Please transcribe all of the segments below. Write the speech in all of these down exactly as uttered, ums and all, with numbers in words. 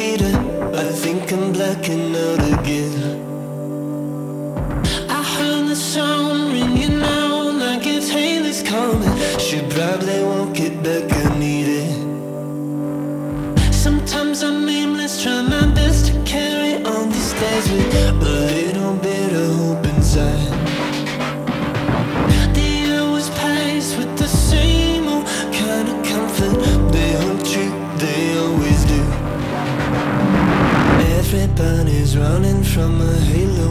later, I think I'm blacking out again. I heard the sound ringing out like it's Haley's coming. She probably won't get back, I need it. Sometimes I'm aimless, try my best to carry on these days with a little bit of hope inside. The hours pass with the same old kind of comfort. They haunt you, they always do. Everybody's running from a halo.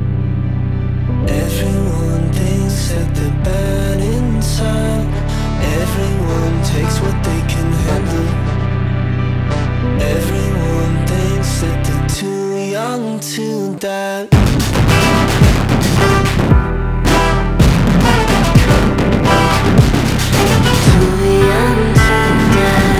Everyone thinks that they're bad inside. Everyone takes what they can handle. Everyone thinks that they're too young to die. Too young to die.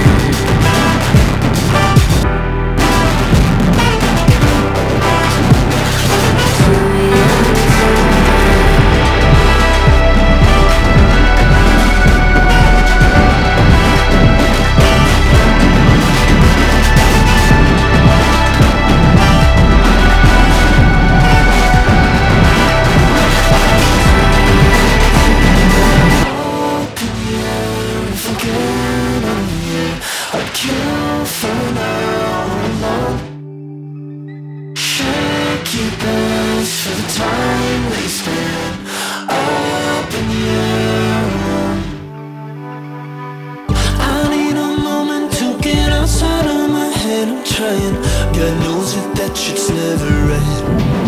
God knows that that shit's never right.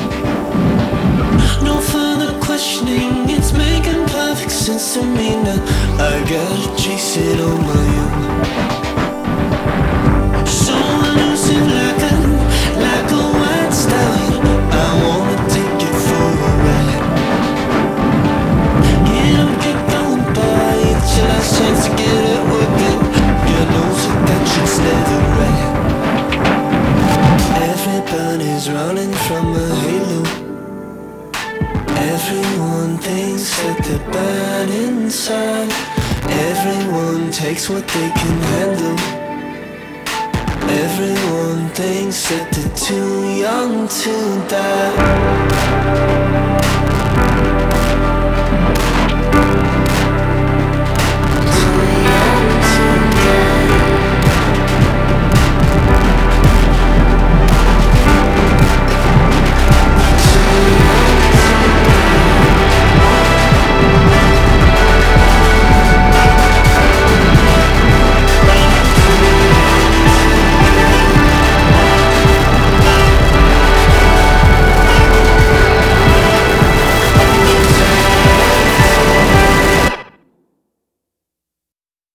No further questioning, it's making perfect sense to me now. I gotta chase it on my own. So elusive like a, like a white stallion. I wanna take it for a ride. Get up, get going, boy. It's your last chance to get it working. God knows that that shit's never right. Everybody's running from a halo. Everyone thinks that they're bad inside. Everyone takes what they can handle. Everyone thinks that they're too young to die.